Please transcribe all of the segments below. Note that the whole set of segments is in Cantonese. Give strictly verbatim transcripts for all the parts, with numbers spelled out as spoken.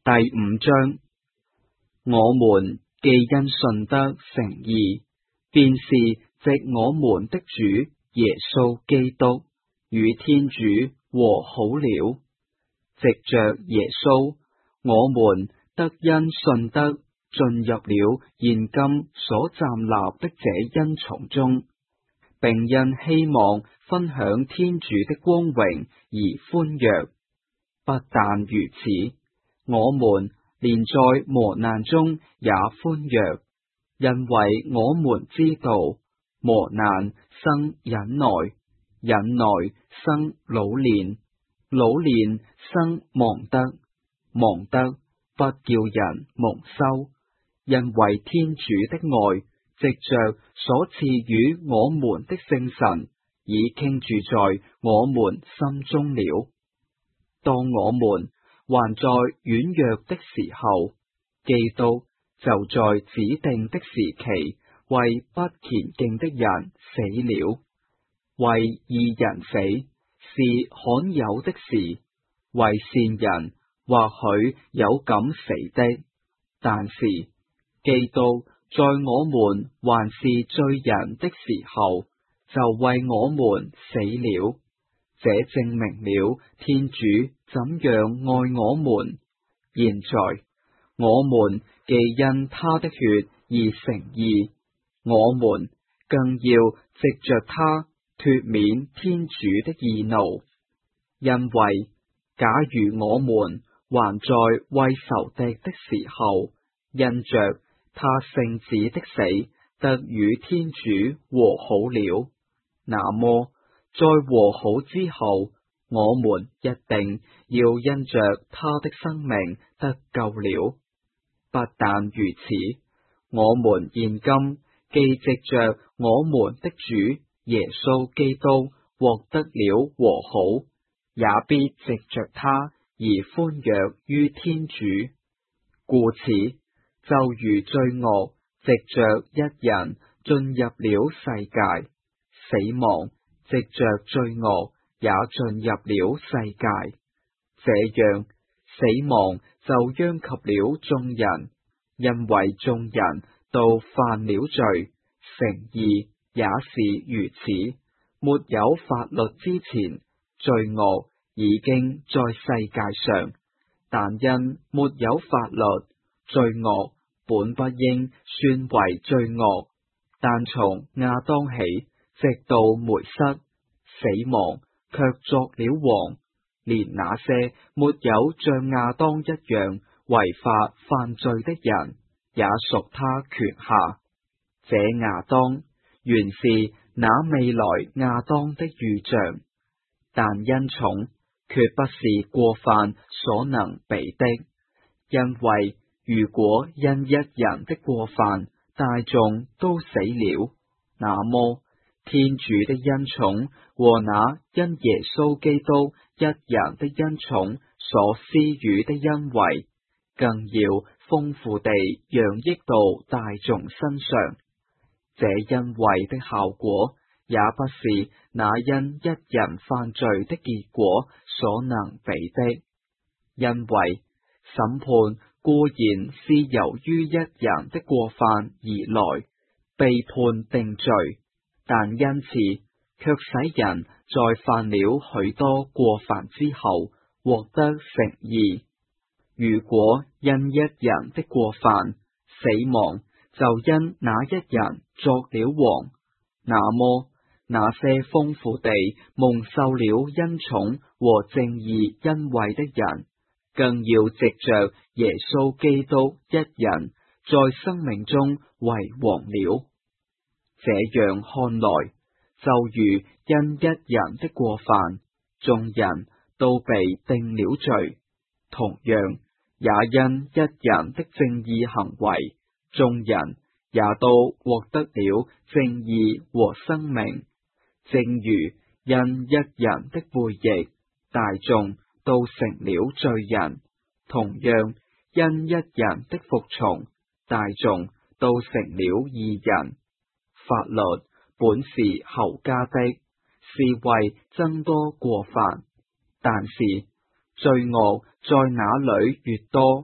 第五章，我們既因信德成義，便是藉我們的主耶穌基督與天主和好了。藉着耶穌，我們得因信德進入了現今所站立的這恩寵中，並因希望分享天主的光榮而歡躍。不但如此，我們連在磨難中也歡躍，因為我們知道磨難生忍耐，忍耐生老練，老練生望德，望德不叫人蒙羞，因為天主的愛藉着所賜予我們的聖神已傾注在我們心中了。當我們還在軟弱的時候，基督就在指定的時期為不虔敬的人死了。為義人死是罕有的事，為善人或許有敢死的，但是基督在我們還是罪人的時候，就為我們死了。這證明了天主怎樣愛我們。現在我們既因他的血而成義，我們更要藉着他脫免天主的義怒。因為假如我們還在為仇敵的時候，因着他聖子的死得與天主和好了，那麼在和好之後，我們一定要因着他的生命得救了。不但如此，我們現今既藉着我們的主耶穌基督獲得了和好，也必藉着他而歡躍於天主。故此，就如罪惡藉着一人進入了世界，死亡藉着罪惡也進入了世界，這樣死亡就殃及了眾人，因為眾人都犯了罪。成義也是如此，沒有法律之前，罪惡已經在世界上，但因沒有法律，罪惡本不應算為罪惡。但從亞當起，直到梅瑟，死亡卻作了王，連那些沒有像亞當一樣違法犯罪的人，也屬他權下。這亞當原是那未來亞當的預像，但恩寵決不是過犯所能比的，因為如果因一人的過犯大眾都死了，那麼天主的恩寵和那因耶穌基督一人的恩寵所施予的恩惠，更要豐富地洋溢到大眾身上。這恩惠的效果，也不是那因一人犯罪的結果所能比的，因為審判固然是由於一人的過犯而來，被判定罪，但恩賜卻使人在犯了許多過犯之後獲得成義。如果因一人的過犯，死亡就因那一人作了王，那麼那些豐富地蒙受了恩寵和正義恩惠的人，更要藉着耶穌基督一人在生命中為王了。這樣看來，就如因一人的過犯，眾人都被定了罪，同樣也因一人的正義行為，眾人也都獲得了正義和生命。正如因一人的悖逆，大眾都成了罪人，同樣因一人的服從，大眾都成了義人。法律本是後加的，是為增多過犯，但是罪惡在那裏越多，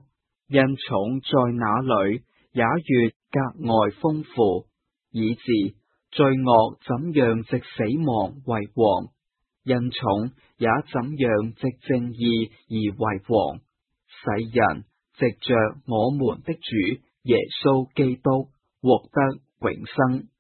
恩寵在那裏也越格外豐富，以致罪惡怎樣藉死亡為王，恩寵也怎樣藉正義而為王，使人藉着我們的主耶穌基督獲得永生。